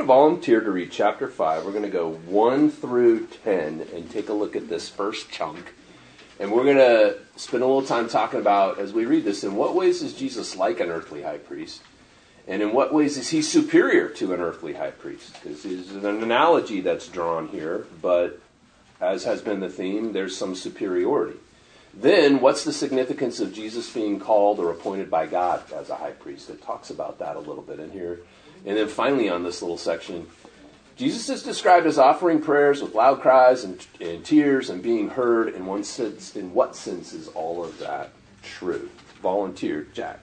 to volunteer to read chapter 5. We're going to go 1 through 10 and take a look at this first chunk. And we're going to spend a little time talking about, as we read this, in what ways is Jesus like an earthly high priest? And in what ways is he superior to an earthly high priest? Because there's an analogy that's drawn here, but as has been the theme, there's some superiority. Then, what's the significance of Jesus being called or appointed by God as a high priest? It talks about that a little bit in here. And then finally on this little section, Jesus is described as offering prayers with loud cries and tears and being heard. In one sense, in what sense is all of that true? Volunteer, Jack.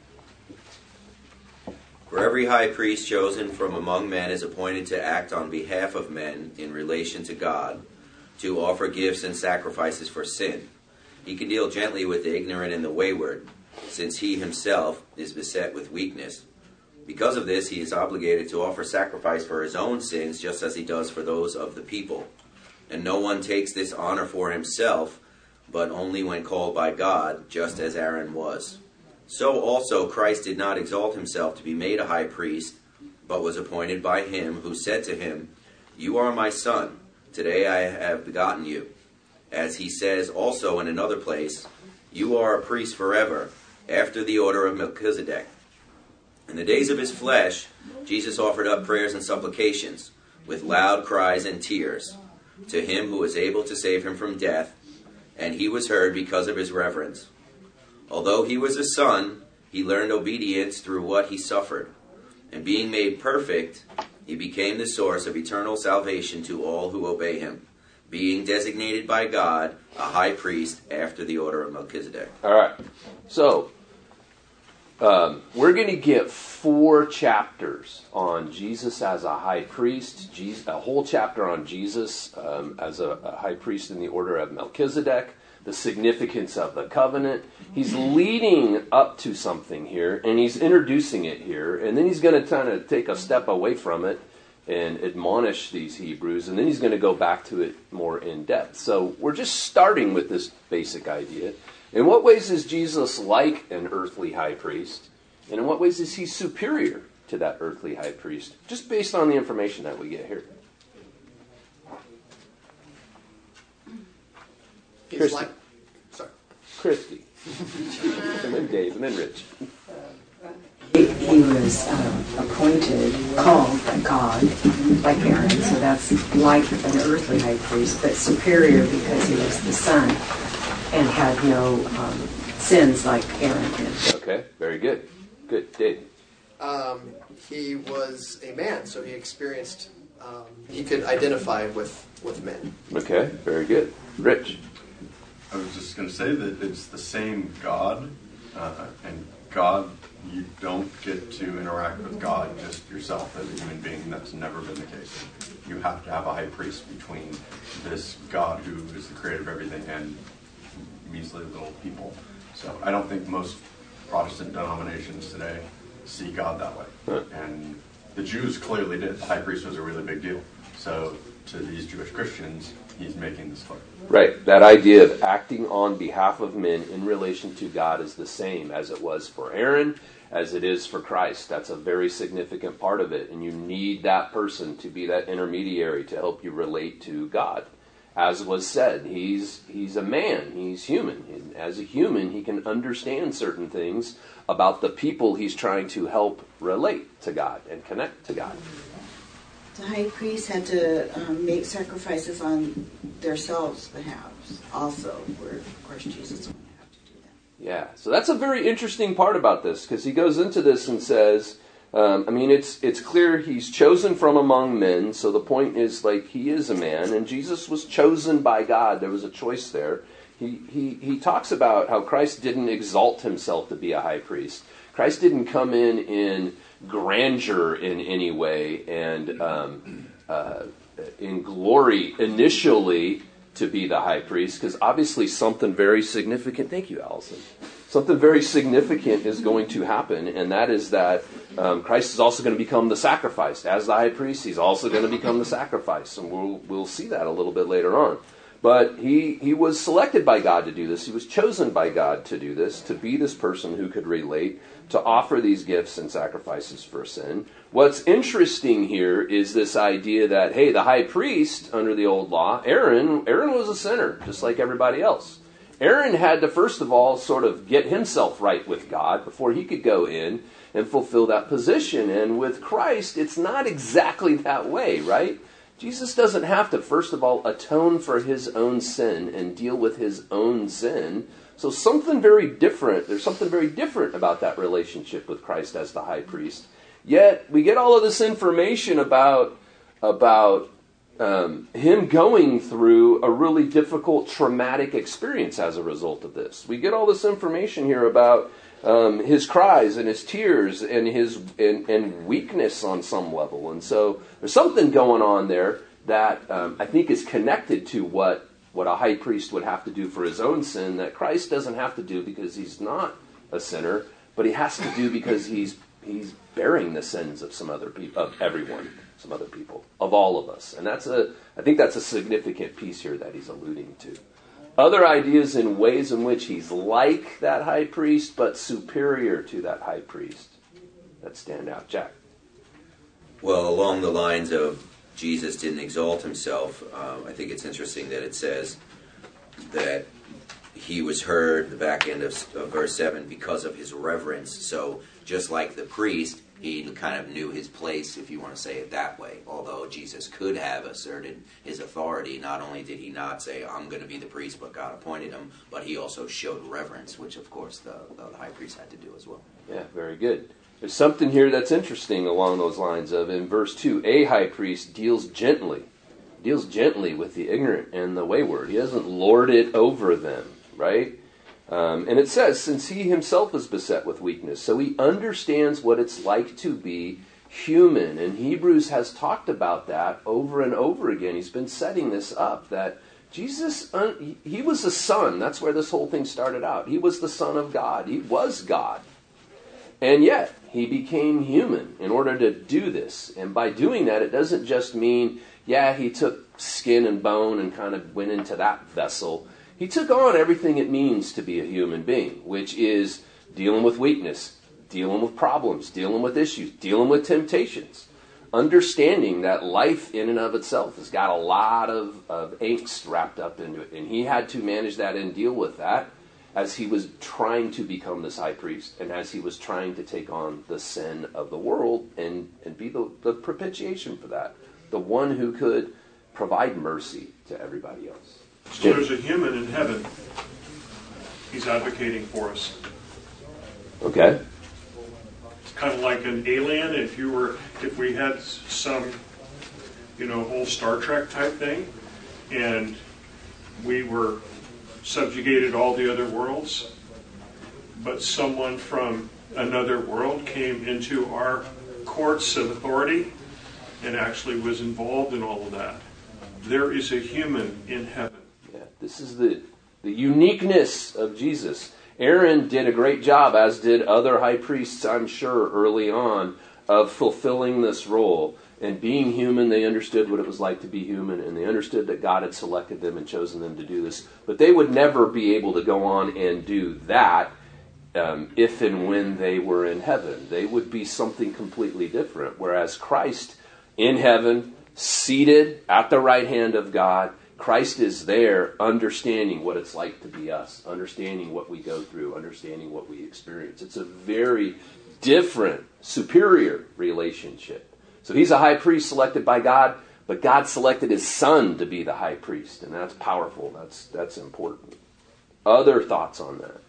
For every high priest chosen from among men is appointed to act on behalf of men in relation to God, to offer gifts and sacrifices for sin. He can deal gently with the ignorant and the wayward, since he himself is beset with weakness. Because of this, he is obligated to offer sacrifice for his own sins, just as he does for those of the people. And no one takes this honor for himself, but only when called by God, just as Aaron was. So also Christ did not exalt himself to be made a high priest, but was appointed by him who said to him, "You are my son, today I have begotten you." As he says also in another place, "You are a priest forever, after the order of Melchizedek." In the days of his flesh, Jesus offered up prayers and supplications, with loud cries and tears, to him who was able to save him from death, and he was heard because of his reverence. Although he was a son, he learned obedience through what he suffered. And being made perfect, he became the source of eternal salvation to all who obey him, being designated by God a high priest after the order of Melchizedek. All right. So, we're going to get 4 chapters on Jesus as a high priest, a whole chapter on Jesus as a high priest in the order of Melchizedek, the significance of the covenant. He's leading up to something here, and he's introducing it here, and then he's going to kind of take a step away from it and admonish these Hebrews, and then he's going to go back to it more in depth. So we're just starting with this basic idea. In what ways is Jesus like an earthly high priest? And in what ways is he superior to that earthly high priest? Just based on the information that we get here. He's like, sorry. Christy. And then Dave, and then Rich. He was appointed, called by God, like Aaron, so that's like an earthly high priest, but superior because he was the son and had no sins like Aaron did. Okay, very good. Good. Dave. He was a man, so he experienced, he could identify with men. Okay, very good. Rich. I was just going to say that it's the same God, and God, you don't get to interact with God just yourself as a human being. That's never been the case. You have to have a high priest between this God who is the creator of everything and measly little people. So I don't think most Protestant denominations today see God that way. And the Jews clearly did. The high priest was a really big deal. So to these Jewish Christians, he's making this clear. Right. That idea of acting on behalf of men in relation to God is the same as it was for Aaron, as it is for Christ. That's a very significant part of it. And you need that person to be that intermediary to help you relate to God. As was said, he's a man. He's human. And as a human, he can understand certain things about the people he's trying to help relate to God and connect to God. The high priest had to make sacrifices on themselves behalf also, where, of course, Jesus wouldn't have to do that. Yeah, so that's a very interesting part about this, because he goes into this and says, it's clear he's chosen from among men, so the point is, like, he is a man, and Jesus was chosen by God. There was a choice there. He talks about how Christ didn't exalt himself to be a high priest. Christ didn't come in grandeur in any way and in glory initially to be the high priest, because obviously something very significant, thank you, Allison, something very significant is going to happen, and that is that Christ is also going to become the sacrifice. As the high priest, he's also going to become the sacrifice, and we'll see that a little bit later on. But he was selected by God to do this. He was chosen by God to do this, to be this person who could relate, to offer these gifts and sacrifices for sin. What's interesting here is this idea that, hey, the high priest under the old law, Aaron was a sinner, just like everybody else. Aaron had to, first of all, sort of get himself right with God before he could go in and fulfill that position. And with Christ, it's not exactly that way, right? Jesus doesn't have to, first of all, atone for his own sin and deal with his own sin. So there's something very different about that relationship with Christ as the high priest. Yet, we get all of this information about him going through a really difficult, traumatic experience as a result of this. We get all this information here about his cries and his tears and his weakness on some level. And so there's something going on there that I think is connected to what a high priest would have to do for his own sin that Christ doesn't have to do because he's not a sinner, but he has to do because he's bearing the sins of some other people, of everyone, some other people, of all of us. And I think that's a significant piece here that he's alluding to. Other ideas in ways in which he's like that high priest, but superior to that high priest that stand out. Jack? Well, along the lines of Jesus didn't exalt himself, I think it's interesting that it says that he was heard, the back end of verse 7, because of his reverence. So just like the priest, he kind of knew his place, if you want to say it that way. Although Jesus could have asserted his authority, not only did he not say, I'm going to be the priest, but God appointed him, but he also showed reverence, which of course the high priest had to do as well. Yeah, very good. There's something here that's interesting along those lines of, in verse 2, a high priest deals gently with the ignorant and the wayward. He doesn't lord it over them, right? And it says, since he himself is beset with weakness, so he understands what it's like to be human. And Hebrews has talked about that over and over again. He's been setting this up, that Jesus, he was the Son. That's where this whole thing started out. He was the Son of God. He was God. And yet, he became human in order to do this. And by doing that, it doesn't just mean, he took skin and bone and kind of went into that vessel. He took on everything it means to be a human being, which is dealing with weakness, dealing with problems, dealing with issues, dealing with temptations, understanding that life in and of itself has got a lot of angst wrapped up into it. And he had to manage that and deal with that as he was trying to become this high priest and as he was trying to take on the sin of the world and be the propitiation for that, the one who could provide mercy to everybody else. So there's a human in heaven. He's advocating for us. Okay. It's kind of like an alien. If we had some, whole Star Trek type thing, and we were subjugated all the other worlds, but someone from another world came into our courts of authority and actually was involved in all of that. There is a human in heaven. Yeah, this is the uniqueness of Jesus. Aaron did a great job, as did other high priests, I'm sure, early on, of fulfilling this role. And being human, they understood what it was like to be human, and they understood that God had selected them and chosen them to do this. But they would never be able to go on and do that if and when they were in heaven. They would be something completely different. Whereas Christ, in heaven, seated at the right hand of God, Christ is there understanding what it's like to be us, understanding what we go through, understanding what we experience. It's a very different, superior relationship. So he's a high priest selected by God, but God selected his Son to be the high priest, and that's powerful. That's important. Other thoughts on that?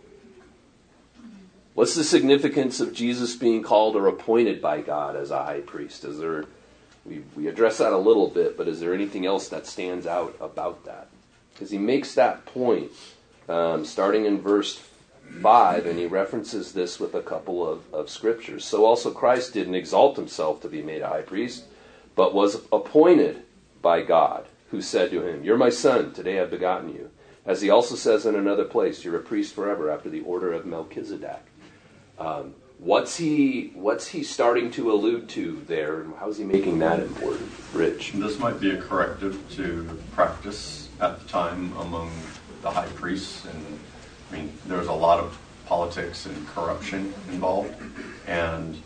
What's the significance of Jesus being called or appointed by God as a high priest? We address that a little bit, but is there anything else that stands out about that? Because he makes that point starting in verse 5, and he references this with a couple of scriptures. So also Christ didn't exalt himself to be made a high priest, but was appointed by God, who said to him, "You're my son, today I've begotten you." As he also says in another place, "You're a priest forever after the order of Melchizedek." What's he starting to allude to there, and how's he making that important? Rich? This might be a corrective to practice at the time among the high priests, and I mean, there was a lot of politics and corruption involved, and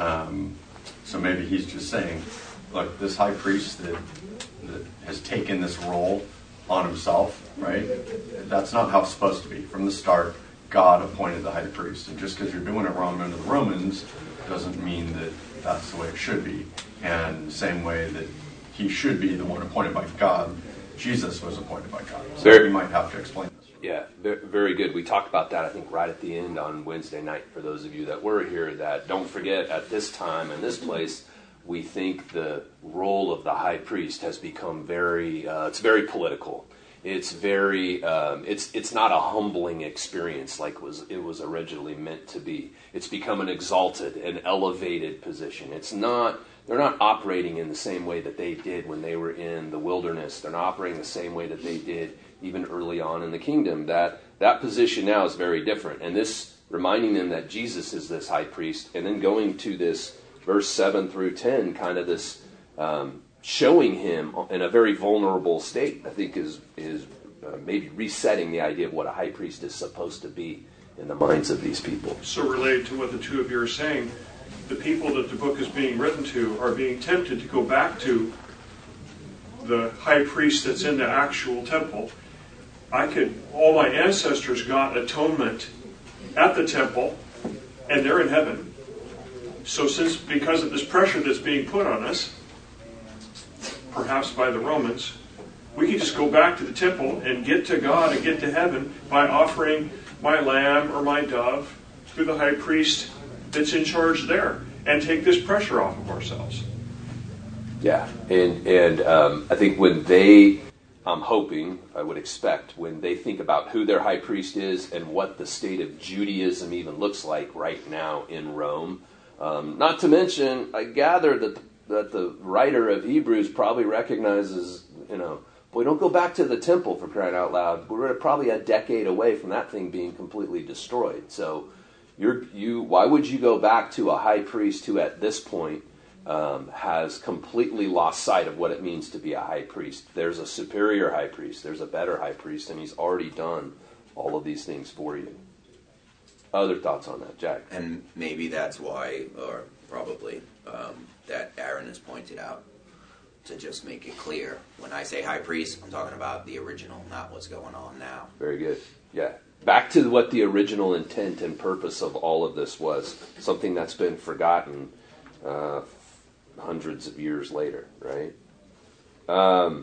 so maybe he's just saying, look, this high priest that has taken this role on himself, right? That's not how it's supposed to be. From the start, God appointed the high priest, and just because you're doing it wrong under the Romans doesn't mean that that's the way it should be. And the same way that he should be the one appointed by God, Jesus was appointed by God. So we might have to explain this. Yeah, very good. We talked about that, I think, right at the end on Wednesday night, for those of you that were here, that don't forget, at this time and this place, we think the role of the high priest has become it's very political. It's very, it's not a humbling experience like it was originally meant to be. It's become an exalted and elevated position. They're not operating in the same way that they did when they were in the wilderness. They're not operating the same way that they did even early on in the kingdom. That position now is very different. And this, reminding them that Jesus is this high priest, and then going to this verse 7 through 10, kind of this showing him in a very vulnerable state, I think is maybe resetting the idea of what a high priest is supposed to be in the minds of these people. So related to what the two of you are saying, the people that the book is being written to are being tempted to go back to the high priest that's in the actual temple. All my ancestors got atonement at the temple, and they're in heaven. So because of this pressure that's being put on us, perhaps by the Romans, we can just go back to the temple and get to God and get to heaven by offering my lamb or my dove to the high priest that's in charge there, and take this pressure off of ourselves. Yeah, and I think when they, I'm hoping, I would expect, when they think about who their high priest is and what the state of Judaism even looks like right now in Rome, not to mention, I gather that the writer of Hebrews probably recognizes, boy, don't go back to the temple, for crying out loud. We're probably a decade away from that thing being completely destroyed. So why would you go back to a high priest who at this point has completely lost sight of what it means to be a high priest? There's a superior high priest. There's a better high priest, and he's already done all of these things for you. Other thoughts on that, Jack? And maybe that's why, or probably, that Aaron has pointed out, to just make it clear. When I say high priest, I'm talking about the original, not what's going on now. Very good. Yeah. Back to what the original intent and purpose of all of this was. Something that's been forgotten hundreds of years later, right?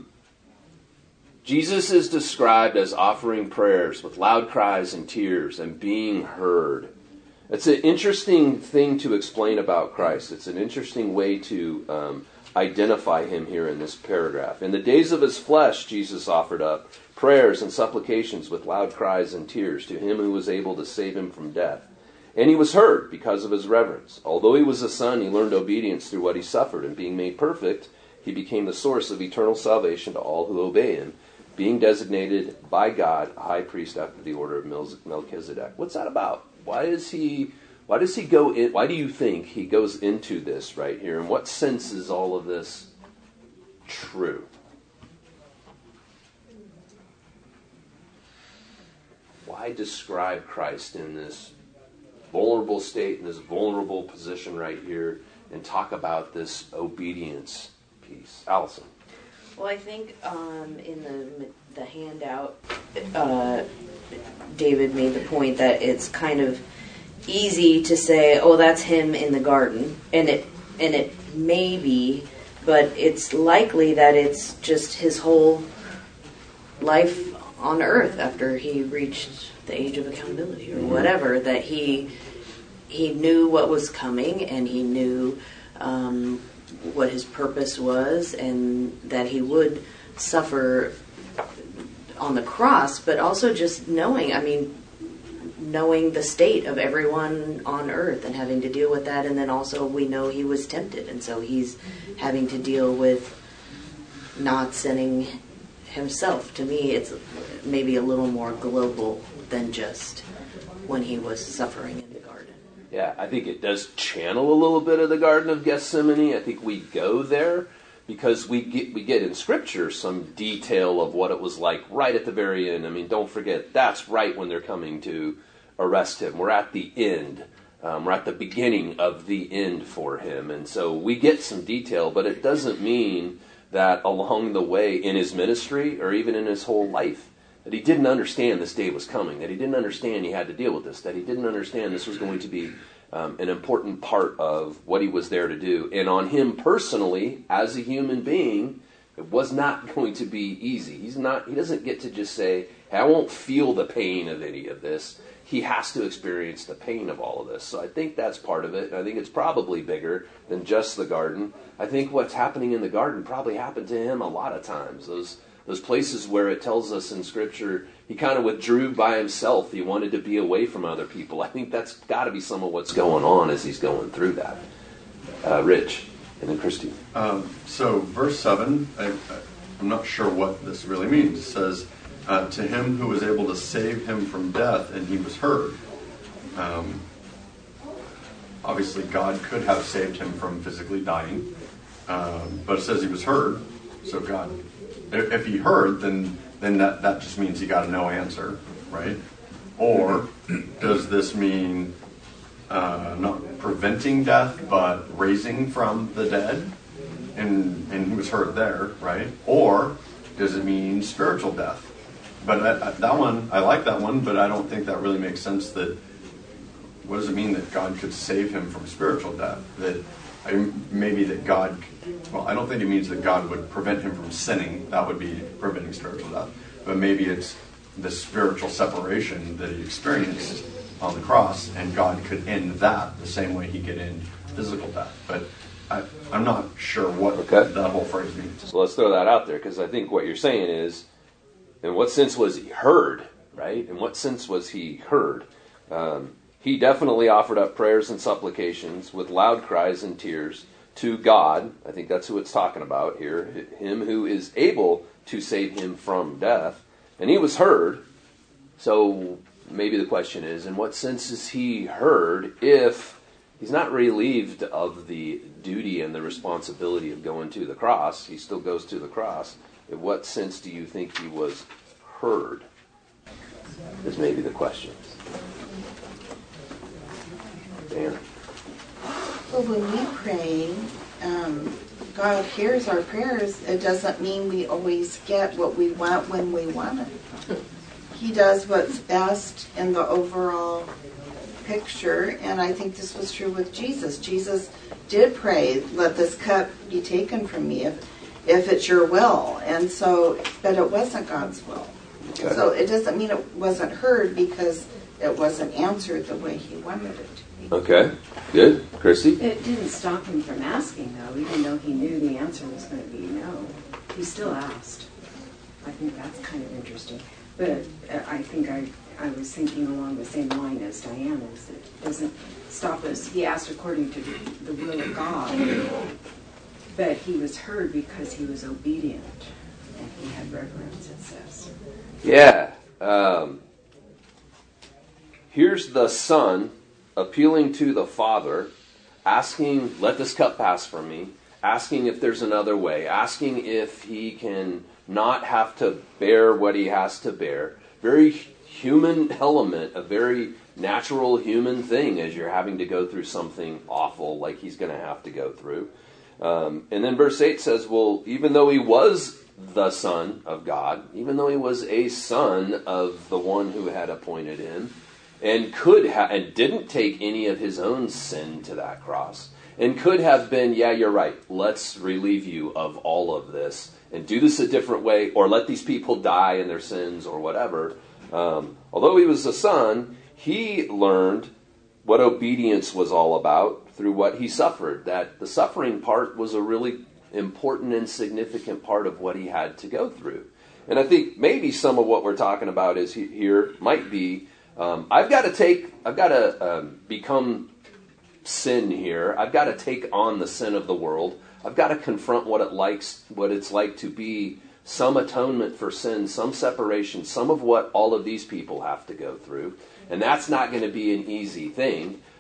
Jesus is described as offering prayers with loud cries and tears and being heard. It's an interesting thing to explain about Christ. It's an interesting way to identify him here in this paragraph. In the days of his flesh, Jesus offered up prayers and supplications with loud cries and tears to him who was able to save him from death. And he was heard because of his reverence. Although he was a son, he learned obedience through what he suffered, and being made perfect, he became the source of eternal salvation to all who obey him, being designated by God a high priest after the order of Melchizedek. What's that about? Why does he go in? Why do you think he goes into this right here? In what sense is all of this true? Why describe Christ in this vulnerable state, in this vulnerable position right here, and talk about this obedience piece? Allison. Well, I think in the handout, David made the point that it's kind of easy to say, "Oh, that's him in the garden," and it may be, but it's likely that it's just his whole life on earth after he reached the age of accountability or whatever, that he knew what was coming, and he knew what his purpose was, and that he would suffer on the cross, but also just knowing the state of everyone on earth and having to deal with that. And then also we know he was tempted, and so he's having to deal with not sinning himself. To me, it's maybe a little more global than just when he was suffering in the garden. Yeah, I think it does channel a little bit of the Garden of Gethsemane. I think we go there because we get in Scripture some detail of what it was like right at the very end. I mean, don't forget, that's right when they're coming to arrest him. We're at the end. We're at the beginning of the end for him. And so we get some detail, but it doesn't mean that along the way in his ministry or even in his whole life that he didn't understand this day was coming, that he didn't understand he had to deal with this, that he didn't understand this was going to be an important part of what he was there to do. And on him personally, as a human being, it was not going to be easy. He doesn't get to just say, hey, I won't feel the pain of any of this. He has to experience the pain of all of this. So I think that's part of it. I think it's probably bigger than just the garden. I think what's happening in the garden probably happened to him a lot of times. Those places where it tells us in Scripture he kind of withdrew by himself. He wanted to be away from other people. I think that's got to be some of what's going on as he's going through that. Rich, and then Christy. So verse 7, I'm not sure what this really means. It says, to him who was able to save him from death, and he was heard. Obviously, God could have saved him from physically dying, but it says he was heard. So God, if he heard, then that just means he got a no answer, right? Or does this mean not preventing death, but raising from the dead? And he was heard there, right? Or does it mean spiritual death? But that one, I like that one, but I don't think that really makes sense. That what does it mean that God could save him from spiritual death? Maybe that God, well, I don't think it means that God would prevent him from sinning. That would be preventing spiritual death. But maybe it's the spiritual separation that he experienced on the cross, and God could end that the same way he could end physical death. But I'm not sure what that whole phrase means. So let's throw that out there, because I think what you're saying is, in what sense was he heard, right? In what sense was he heard? He definitely offered up prayers and supplications with loud cries and tears to God. I think that's who it's talking about here. Him who is able to save him from death. And he was heard. So maybe the question is, in what sense is he heard if he's not relieved of the duty and the responsibility of going to the cross? He still goes to the cross. In what sense do you think he was heard? Is maybe the question. Dan? Well, when we pray, God hears our prayers. It doesn't mean we always get what we want when we want it. He does what's best in the overall picture, and I think this was true with Jesus. Jesus did pray, let this cup be taken from me if it's your will. And so, but it wasn't God's will. Okay. So it doesn't mean it wasn't heard because it wasn't answered the way he wanted it to be. Okay, good. Chrissy? It didn't stop him from asking, though, even though he knew the answer was going to be no. He still asked. I think that's kind of interesting. But I think I was thinking along the same line as Diana, is it doesn't stop us. He asked according to the will of God, but he was heard because he was obedient and he had reverence, it says. Yeah. Here's the Son appealing to the Father, asking, let this cup pass from me, asking if there's another way, asking if he can not have to bear what he has to bear. Very human element, a very natural human thing as you're having to go through something awful like he's going to have to go through. And then verse 8 says, well, even though he was the Son of God, even though he was a son of the one who had appointed him, and and didn't take any of his own sin to that cross, and could have been, yeah, you're right, let's relieve you of all of this, and do this a different way, or let these people die in their sins, or whatever. Although he was a son, he learned what obedience was all about through what he suffered. That the suffering part was a really important and significant part of what he had to go through. And I think maybe some of what we're talking about is here might be, I've got to become sin here. I've got to take on the sin of the world. I've got to confront what it's like to be some atonement for sin, some separation, some of what all of these people have to go through. And that's not going to be an easy thing.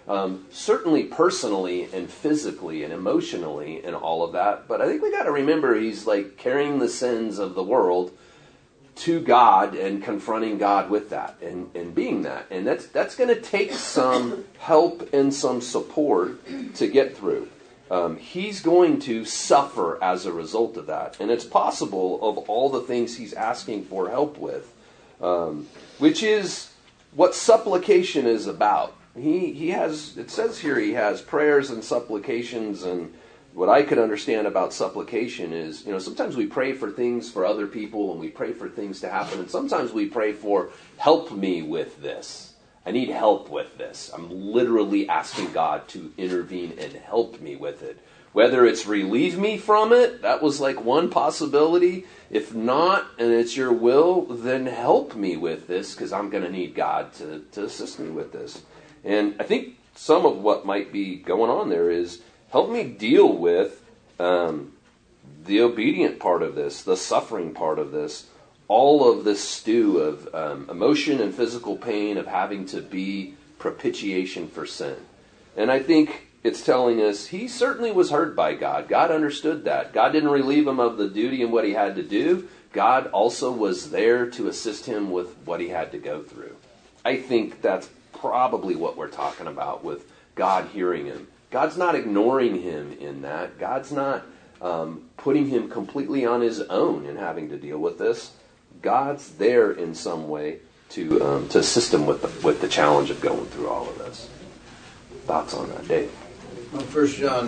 certainly personally and physically and emotionally and all of that. But I think we got to remember he's like carrying the sins of the world to God and confronting God with that and being that. And that's going to take some help and some support to get through. He's going to suffer as a result of that. And it's possible of all the things he's asking for help with, which is what supplication is about. He has, it says here, he has prayers and supplications, and what I could understand about supplication is, sometimes we pray for things for other people and we pray for things to happen, and sometimes we pray for, help me with this. I need help with this. I'm literally asking God to intervene and help me with it. Whether it's relieve me from it, that was like one possibility. If not, and it's your will, then help me with this, because I'm going to need God to assist me with this. And I think some of what might be going on there is, help me deal with the obedient part of this, the suffering part of this, all of this stew of emotion and physical pain of having to be propitiation for sin. And I think it's telling us he certainly was hurt by God. God understood that. God didn't relieve him of the duty and what he had to do. God also was there to assist him with what he had to go through. I think that's probably what we're talking about with God hearing him. God's not ignoring him in that. God's not putting him completely on his own in having to deal with this. God's there in some way to assist him with the challenge of going through all of this. Thoughts on that, Dave? Well, 1 John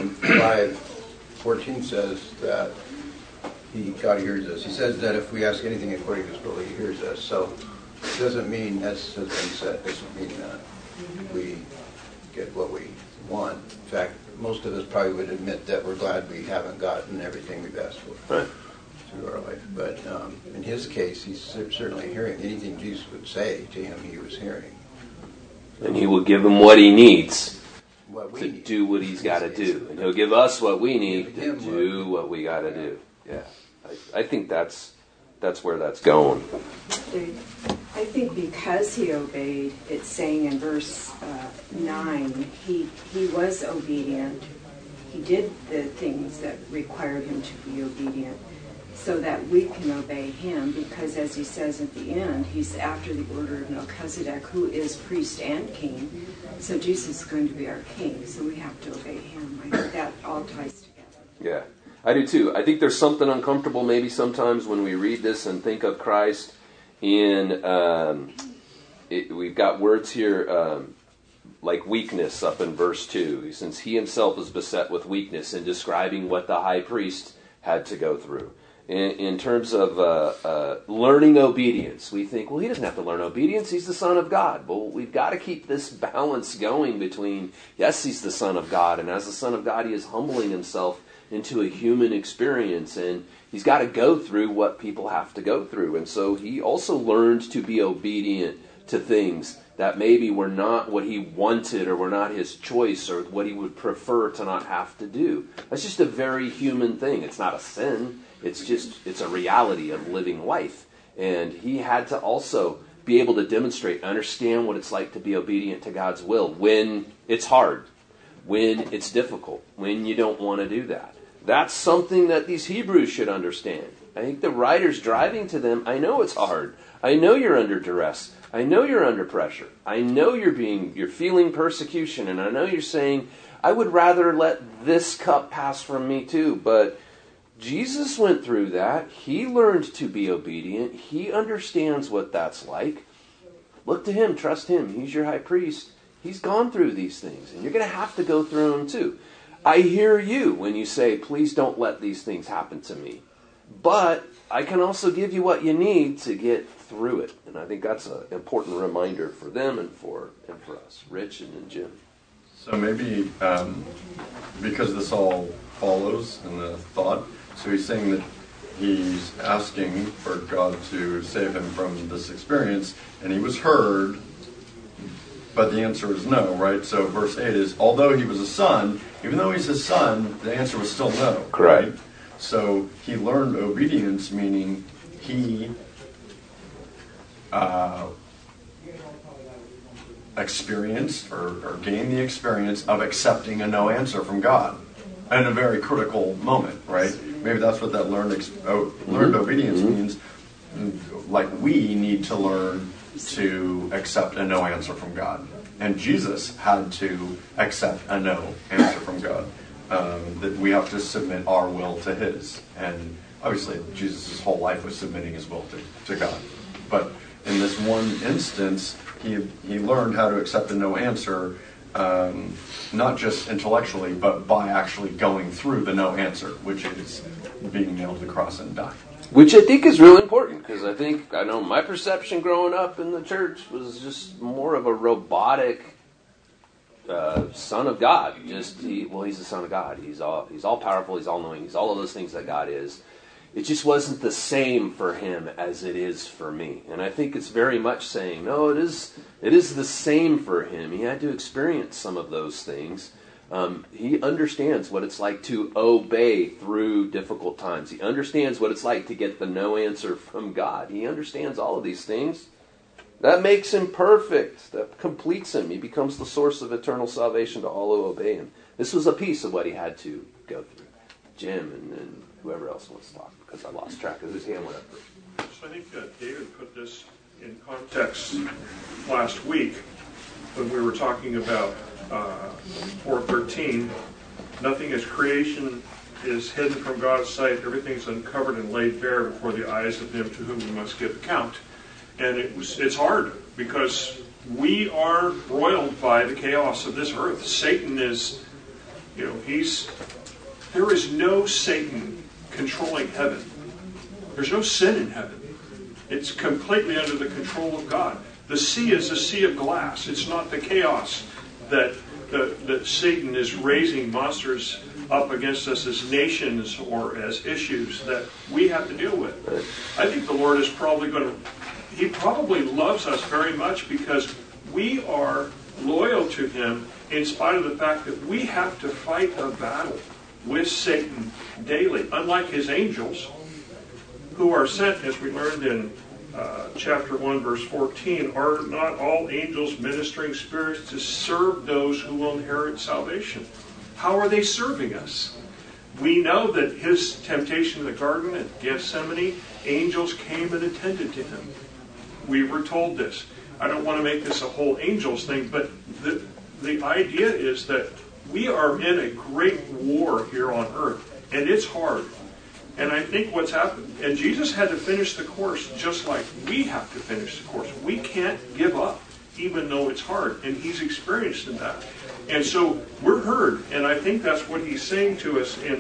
5:14 says that God hears us. He says that if we ask anything according to his will, he hears us. So it doesn't mean, as has been said, it doesn't mean we get what we want. In fact, most of us probably would admit that we're glad we haven't gotten everything we've asked for through our life. But in his case, he's certainly hearing anything Jesus would say to him. He was hearing, and he will give him what he needs to do what he's got to do, and he'll give us what we need to do what we got to do. Yeah, I think that's where that's going. I think because he obeyed, it's saying in verse 9, he was obedient. He did the things that required him to be obedient so that we can obey him, because as he says at the end, he's after the order of Melchizedek, who is priest and king. So Jesus is going to be our king, so we have to obey him. I think that all ties together. Yeah, I do too. I think there's something uncomfortable maybe sometimes when we read this and think of Christ we've got words here like weakness up in verse 2, since he himself was beset with weakness, in describing what the high priest had to go through. In terms of learning obedience, we think, well, he doesn't have to learn obedience, he's the Son of God. Well, we've got to keep this balance going between, yes, he's the Son of God, and as the Son of God, he is humbling himself into a human experience, and he's got to go through what people have to go through. And so he also learned to be obedient to things that maybe were not what he wanted or were not his choice or what he would prefer to not have to do. That's just a very human thing. It's not a sin. It's a reality of living life. And he had to also be able to demonstrate, understand what it's like to be obedient to God's will when it's hard, when it's difficult, when you don't want to do that. That's something that these Hebrews should understand. I think the writer's driving to them, I know it's hard. I know you're under duress. I know you're under pressure. I know you're feeling persecution, and I know you're saying, I would rather let this cup pass from me too. But Jesus went through that. He learned to be obedient. He understands what that's like. Look to him. Trust him. He's your high priest. He's gone through these things, and you're going to have to go through them too. I hear you when you say, please don't let these things happen to me. But I can also give you what you need to get through it. And I think that's an important reminder for them and for us, Rich and then Jim. So maybe because this all follows in the thought, so he's saying that he's asking for God to save him from this experience, and he was heard, but the answer is no, right? So verse 8 is, although he was a son, even though he's his son, the answer was still no. Correct. Right? So he learned obedience, meaning he experience or gain the experience of accepting a no answer from God in a very critical moment, right? Maybe that's what that learned obedience means. Like, we need to learn to accept a no answer from God. And Jesus had to accept a no answer from God. That we have to submit our will to His. And obviously, Jesus' whole life was submitting His will to God. But in this one instance, he learned how to accept a no answer, not just intellectually, but by actually going through the no answer, which is being nailed to the cross and dying. Which I think is real important, because I know my perception growing up in the church was just more of a robotic Son of God. He's the Son of God. He's all powerful. He's all knowing. He's all of those things that God is. It just wasn't the same for Him as it is for me. And I think it's very much saying, no, it is the same for Him. He had to experience some of those things. He understands what it's like to obey through difficult times. He understands what it's like to get the no answer from God. He understands all of these things. That makes Him perfect. That completes Him. He becomes the source of eternal salvation to all who obey Him. This was a piece of what He had to go through. Jim and whoever else wants to talk, because I lost track of whose hand went up first. So I think David put this in context last week when we were talking about 4:13. Nothing as creation is hidden from God's sight. Everything's uncovered and laid bare before the eyes of Him to whom we must give account. And it's hard because we are roiled by the chaos of this earth. Satan is, there is no Satan controlling heaven. There's no sin in heaven. It's completely under the control of God. The sea is a sea of glass. It's not the chaos that Satan is raising monsters up against us as nations or as issues that we have to deal with. I think the Lord is He probably loves us very much because we are loyal to Him in spite of the fact that we have to fight a battle with Satan daily, unlike His angels, who are sent, as we learned in chapter 1, verse 14, are not all angels ministering spirits to serve those who will inherit salvation? How are they serving us? We know that His temptation in the garden at Gethsemane, angels came and attended to Him. We were told this. I don't want to make this a whole angels thing, but the idea is that we are in a great war here on earth, and it's hard. And I think what's happened, and Jesus had to finish the course just like we have to finish the course. We can't give up, even though it's hard, and He's experienced in that. And so we're heard, and I think that's what He's saying to us in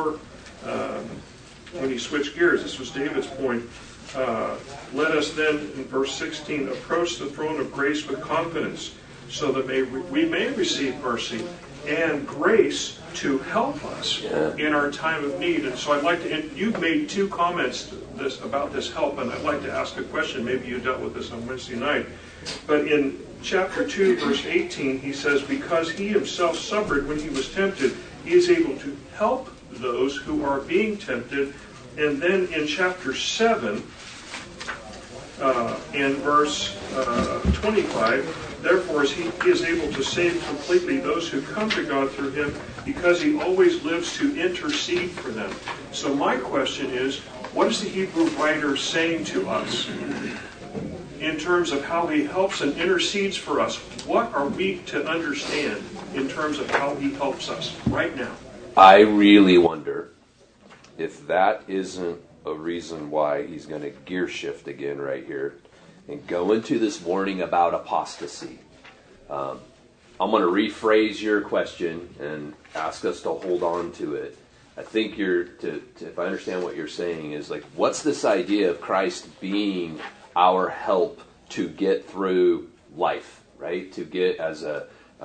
when He switched gears. This was David's point. Let us then, in verse 16, approach the throne of grace with confidence, so that we may receive mercy and grace to help us in our time of need. And so I'd like to, and you've made two comments about this help, and I'd like to ask a question. Maybe you dealt with this on Wednesday night. But in chapter 2, verse 18, he says, because He Himself suffered when He was tempted, He is able to help those who are being tempted. And then in chapter 7, in verse 25, therefore He is able to save completely those who come to God through Him, because He always lives to intercede for them. So my question is, what is the Hebrew writer saying to us in terms of how He helps and intercedes for us? What are we to understand in terms of how He helps us right now? I really wonder if that isn't a reason why He's going to gear shift again right here and go into this warning about apostasy. I'm going to rephrase your question and ask us to hold on to it. I think if I understand what you're saying, is like, what's this idea of Christ being our help to get through life, right? To get with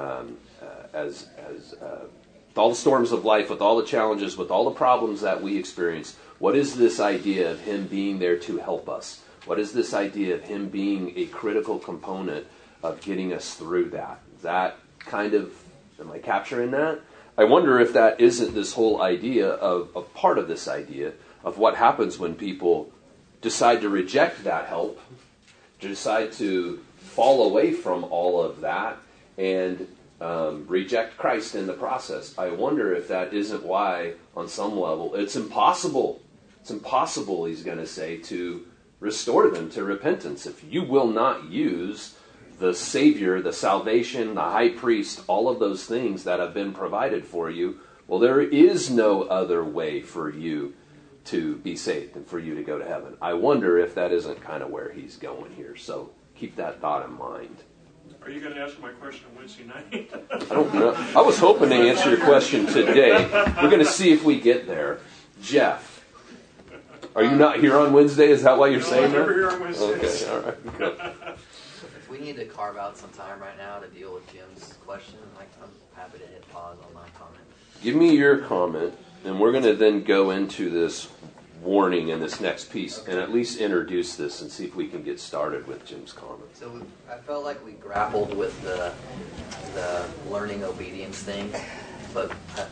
all the storms of life, with all the challenges, with all the problems that we experience. What is this idea of Him being there to help us? What is this idea of Him being a critical component of getting us through that? Is that kind of, am I capturing that? I wonder if that isn't this whole idea of part of this idea of what happens when people decide to reject that help, decide to fall away from all of that and reject Christ in the process. I wonder if that isn't why, on some level, it's impossible. It's impossible, he's going to say, to restore them to repentance. If you will not use the Savior, the salvation, the high priest, all of those things that have been provided for you, well, there is no other way for you to be saved and for you to go to heaven. I wonder if that isn't kind of where he's going here. So keep that thought in mind. Are you going to answer my question on Wednesday night? I don't know. I was hoping to answer your question today. We're going to see if we get there. Jeff, are you not here on Wednesday? Is that why you're saying that? I'm never here on Wednesdays. Okay, all right. Good. If we need to carve out some time right now to deal with Jim's question, I'm happy to hit pause on my comment. Give me your comment, and we're going to then go into this warning in this next piece and at least introduce this and see if we can get started with Jim's comment. So I felt like we grappled with the learning obedience thing, but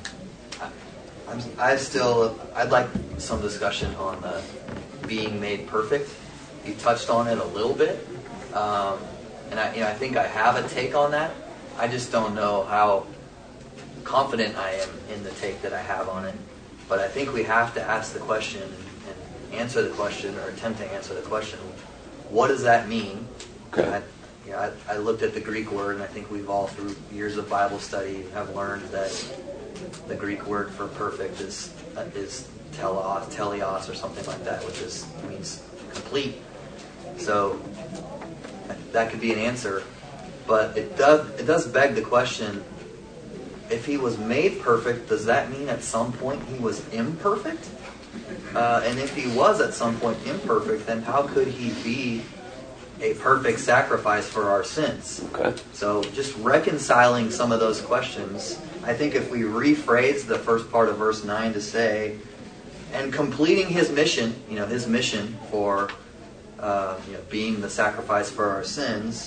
I'd like some discussion on the being made perfect. You touched on it a little bit, and I think I have a take on that. I just don't know how confident I am in the take that I have on it. But I think we have to ask the question and answer the question, or attempt to answer the question, what does that mean? Okay. I looked at the Greek word, and I think we've all, through years of Bible study, have learned that the Greek word for perfect is teleos or something like that, which means complete. So that could be an answer, but it does beg the question: if he was made perfect, does that mean at some point he was imperfect? And if he was at some point imperfect, then how could he be a perfect sacrifice for our sins? Okay. So just reconciling some of those questions, I think if we rephrase the first part of verse 9 to say, and completing his mission for being the sacrifice for our sins,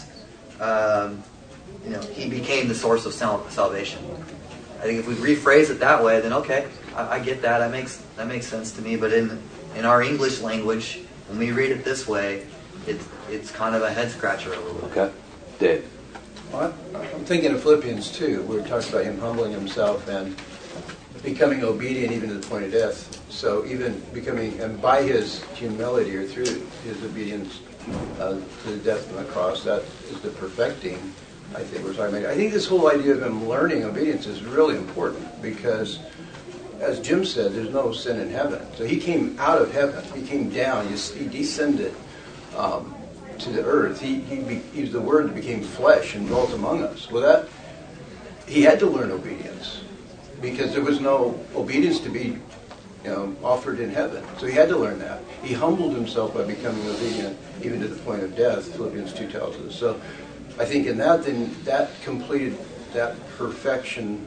he became the source of salvation. I think if we rephrase it that way, then okay, I get that. That makes sense to me. But in our English language, when we read it this way, it's kind of a head scratcher a little bit. Okay, Dave. Well, I'm thinking of Philippians 2, where it talks about him humbling himself and becoming obedient even to the point of death. So even becoming, and by his humility or through his obedience to the death on the cross, that is the perfecting, I think we're talking about. I think this whole idea of him learning obedience is really important because, as Jim said, there's no sin in heaven. So he came out of heaven. He came down. He descended to the earth. He was the Word that became flesh and dwelt among us. Well, he had to learn obedience because there was no obedience to be offered in heaven. So he had to learn that. He humbled himself by becoming obedient even to the point of death, Philippians 2 tells us. So I think in that, then that completed that perfecting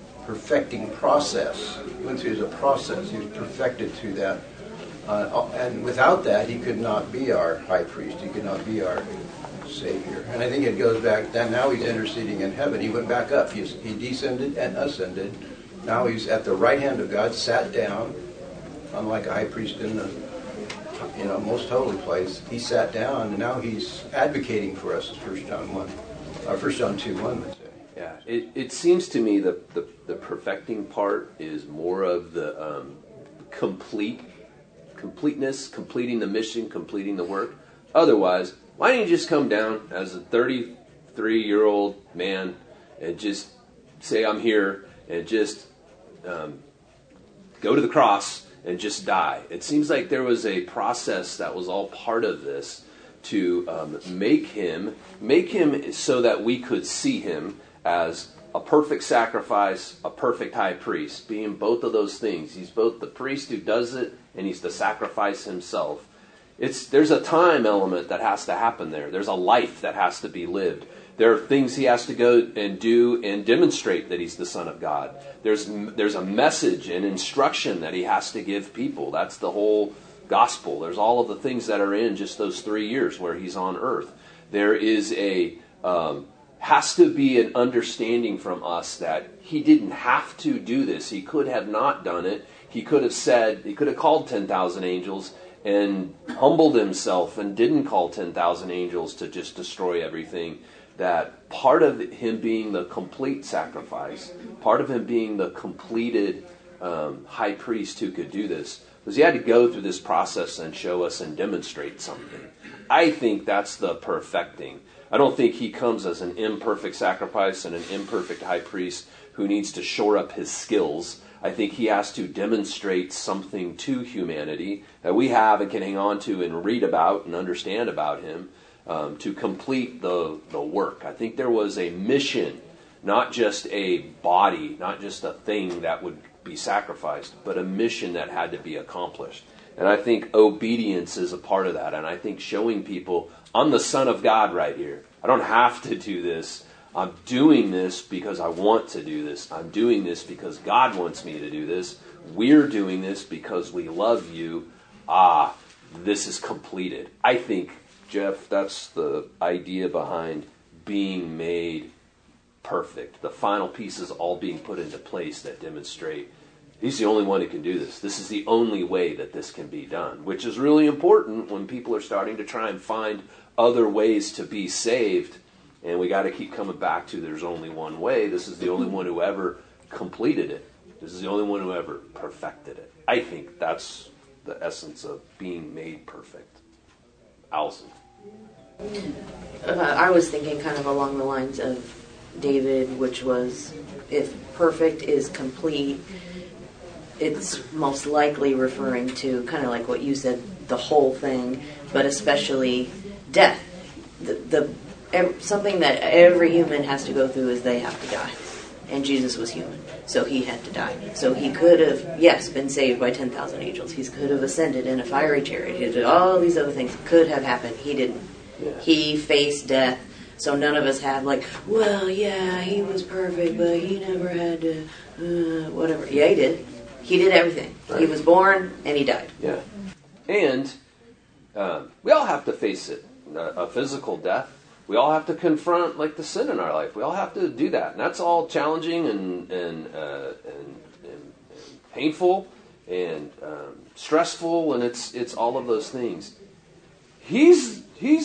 process. He went through as a process. He was perfected through that. And without that, he could not be our high priest. He could not be our Savior. And I think it goes back that now he's interceding in heaven. He went back up. He descended and ascended. Now he's at the right hand of God, sat down, unlike a high priest in the most holy place. He sat down, and now he's advocating for us, as 1 John 2:1 would say. Yeah, it seems to me the perfecting part is more of the completeness, completing the mission, completing the work. Otherwise, why don't you just come down as a 33-year-old man and just say, I'm here, and just go to the cross and just die? It seems like there was a process that was all part of this to make him so that we could see him as a perfect sacrifice, a perfect high priest, being both of those things. He's both the priest who does it, and he's the sacrifice himself. There's a time element that has to happen there. There's a life that has to be lived. There are things he has to go and do and demonstrate that he's the Son of God. There's a message and instruction that he has to give people. That's the whole gospel. There's all of the things that are in just those 3 years where he's on earth. There is has to be an understanding from us that he didn't have to do this. He could have not done it. He could have called 10,000 angels and humbled himself and didn't call 10,000 angels to just destroy everything, that part of him being the complete sacrifice, part of him being the completed high priest who could do this, was he had to go through this process and show us and demonstrate something. I think that's the perfecting. I don't think he comes as an imperfect sacrifice and an imperfect high priest who needs to shore up his skills. I think he has to demonstrate something to humanity that we have and can hang on to and read about and understand about him to complete the work. I think there was a mission, not just a body, not just a thing that would be sacrificed, but a mission that had to be accomplished. And I think obedience is a part of that. And I think showing people, I'm the Son of God right here. I don't have to do this. I'm doing this because I want to do this. I'm doing this because God wants me to do this. We're doing this because we love you. This is completed. I think, Jeff, that's the idea behind being made perfect. The final pieces all being put into place that demonstrate he's the only one who can do this. This is the only way that this can be done, which is really important when people are starting to try and find other ways to be saved. And we got to keep coming back to there's only one way. This is the only one who ever completed it. This is the only one who ever perfected it. I think that's the essence of being made perfect. Allison. I was thinking kind of along the lines of David, which was, if perfect is complete, it's most likely referring to kind of like what you said, the whole thing, but especially death. Something that every human has to go through is they have to die. And Jesus was human, so he had to die. So he could have, yes, been saved by 10,000 angels. He could have ascended in a fiery chariot. He did all these other things could have happened. He didn't. Yeah. He faced death. So none of us have like, well, yeah, he was perfect, but he never had to, whatever. Yeah, he did. He did everything. Right. He was born and he died. Yeah. And we all have to face it. A physical death. We all have to confront like the sin in our life. We all have to do that. And that's all challenging and painful and stressful, and it's all of those things. He's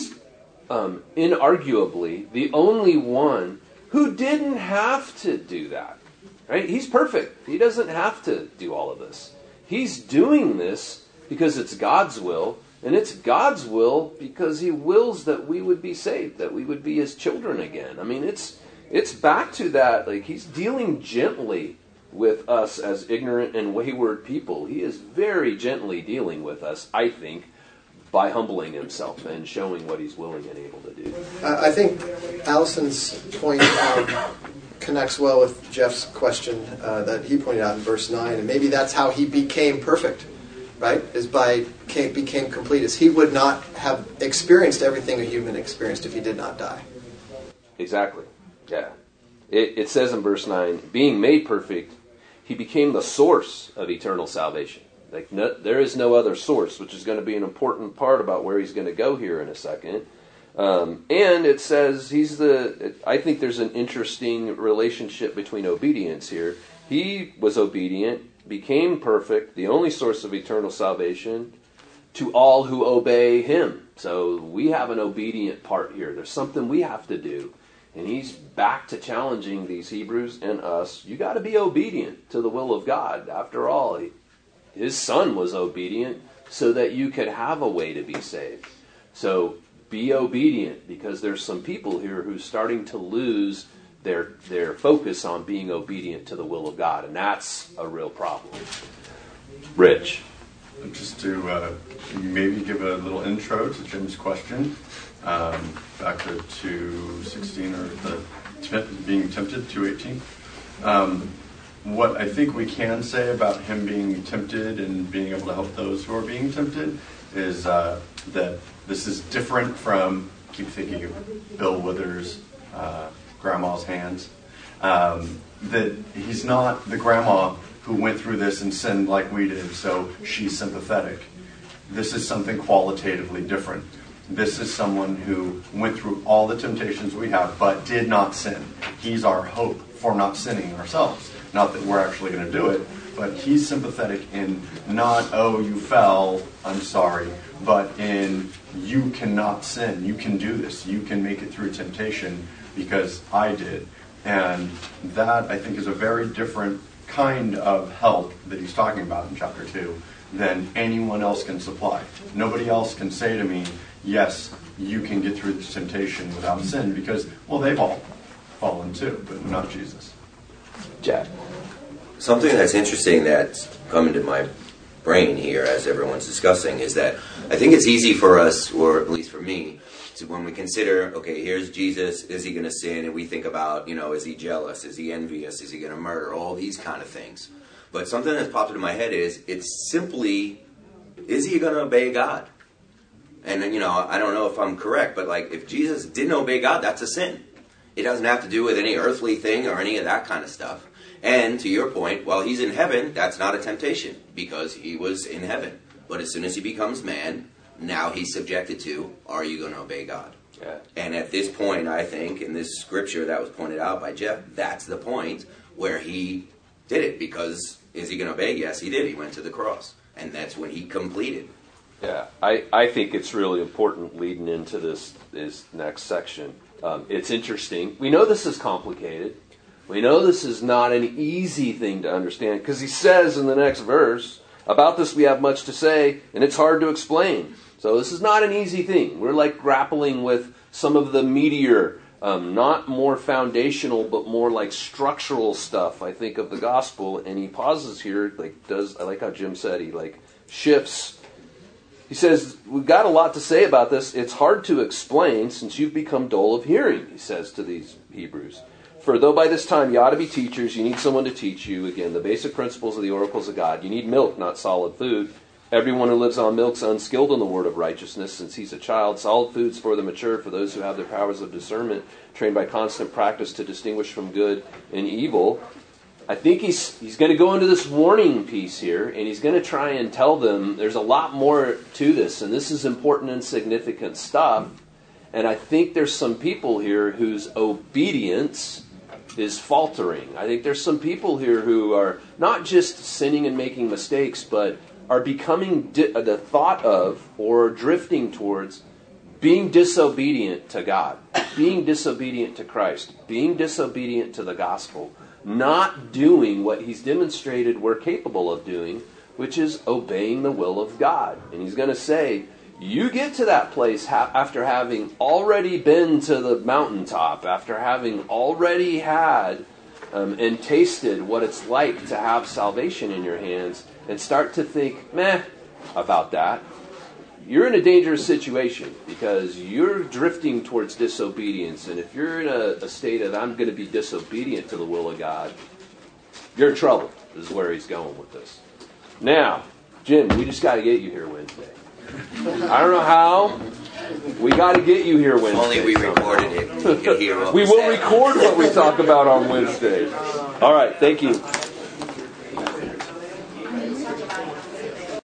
inarguably the only one who didn't have to do that. Right? He's perfect. He doesn't have to do all of this. He's doing this because it's God's will, and it's God's will because he wills that we would be saved, that we would be his children again. I mean, it's back to that. Like, he's dealing gently with us as ignorant and wayward people. He is very gently dealing with us, I think, by humbling himself and showing what he's willing and able to do. I think Allison's point connects well with Jeff's question that he pointed out in verse 9, and maybe that's how he became perfect, right? Is by became complete. As he would not have experienced everything a human experienced if he did not die. Exactly. Yeah. It says in verse 9, being made perfect, he became the source of eternal salvation. There is no other source, which is going to be an important part about where he's going to go here in a second. And it says I think there's an interesting relationship between obedience here. He was obedient, became perfect, the only source of eternal salvation to all who obey him. So we have an obedient part here. There's something we have to do. And he's back to challenging these Hebrews and us. You got to be obedient to the will of God. After all, his son was obedient so that you could have a way to be saved. So be obedient, because there's some people here who's starting to lose their focus on being obedient to the will of God, and that's a real problem. Rich. Just to maybe give a little intro to Jim's question, back to 2:16 or being tempted, 2:18. What I think we can say about him being tempted and being able to help those who are being tempted is that this is different from, keep thinking of Bill Withers' grandma's hands, that he's not the grandma who went through this and sinned like we did, so she's sympathetic. This is something qualitatively different. This is someone who went through all the temptations we have, but did not sin. He's our hope for not sinning ourselves. Not that we're actually going to do it, but he's sympathetic in not, oh, you fell, I'm sorry, but in you cannot sin, you can do this, you can make it through temptation because I did. And that, I think, is a very different kind of help that he's talking about in chapter 2 than anyone else can supply. Nobody else can say to me, yes, you can get through this temptation without sin, because, well, they've all fallen too, but not Jesus. Jack. Something that's interesting that's come into my brain here as everyone's discussing is that I think it's easy for us, or at least for me, to when we consider, okay, here's Jesus, is he going to sin? And we think about, is he jealous? Is he envious? Is he going to murder? All these kind of things. But something that's popped into my head is, it's simply, is he going to obey God? And, I don't know if I'm correct, but if Jesus didn't obey God, that's a sin. It doesn't have to do with any earthly thing or any of that kind of stuff. And to your point, while he's in heaven, that's not a temptation because he was in heaven. But as soon as he becomes man, now he's subjected to, are you going to obey God? Yeah. And at this point, I think, in this scripture that was pointed out by Jeff, that's the point where he did it. Because is he going to obey? Yes, he did. He went to the cross. And that's when he completed. Yeah, I think it's really important leading into this next section. It's interesting. We know this is complicated. We know this is not an easy thing to understand, because he says in the next verse, about this we have much to say, and it's hard to explain. So this is not an easy thing. We're grappling with some of the meatier, not more foundational, but more structural stuff, I think, of the gospel. And he pauses here, I like how Jim said, he shifts. He says, we've got a lot to say about this. It's hard to explain since you've become dull of hearing, he says to these Hebrews. For though by this time you ought to be teachers, you need someone to teach you, again, the basic principles of the oracles of God. You need milk, not solid food. Everyone who lives on milk is unskilled in the word of righteousness, since he's a child. Solid food's for the mature, for those who have their powers of discernment, trained by constant practice to distinguish from good and evil. I think he's going to go into this warning piece here, and he's going to try and tell them there's a lot more to this, and this is important and significant stuff. And I think there's some people here whose obedience is faltering. I think there's some people here who are not just sinning and making mistakes, but are becoming the thought of or drifting towards being disobedient to God, being disobedient to Christ, being disobedient to the gospel, not doing what he's demonstrated we're capable of doing, which is obeying the will of God. And he's going to say, you get to that place after having already been to the mountaintop, after having already had and tasted what it's like to have salvation in your hands, and start to think, meh, about that. You're in a dangerous situation because you're drifting towards disobedience. And if you're in a state of, I'm going to be disobedient to the will of God, you're in trouble, is where he's going with this. Now, Jim, we just got to get you here Wednesday. I don't know how. We got to get you here Wednesday. Only we recorded it. You can hear what we will record what we talk about on Wednesday. All right, thank you.